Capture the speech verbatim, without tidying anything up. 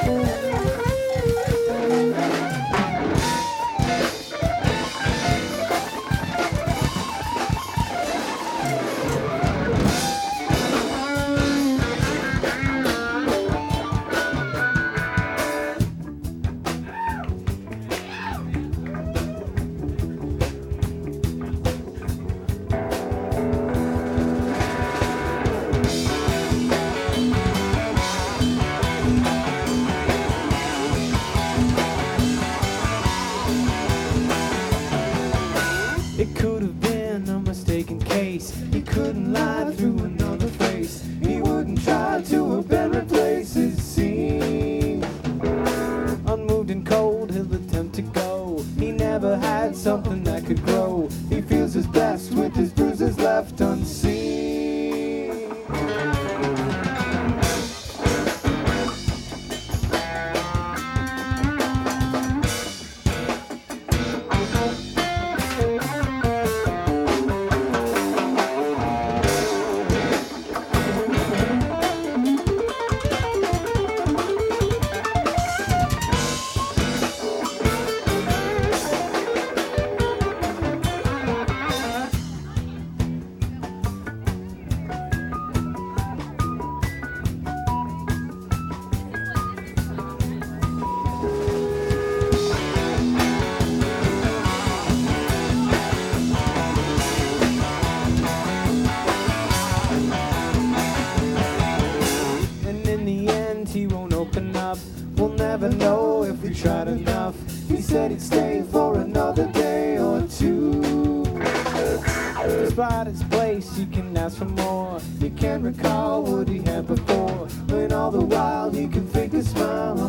It could have been a mistaken case. He couldn't lie through another face. He wouldn't try to a better place, it seemed. Unmoved and cold, he'll attempt to go. He never had something that could grow. He feels his best with his bruises left unseen. He won't open up. We'll never know if we tried enough. He said he'd stay for another day or two. Despite his place, you can ask for more. You can't recall what he had before, when all the while he can fake a smile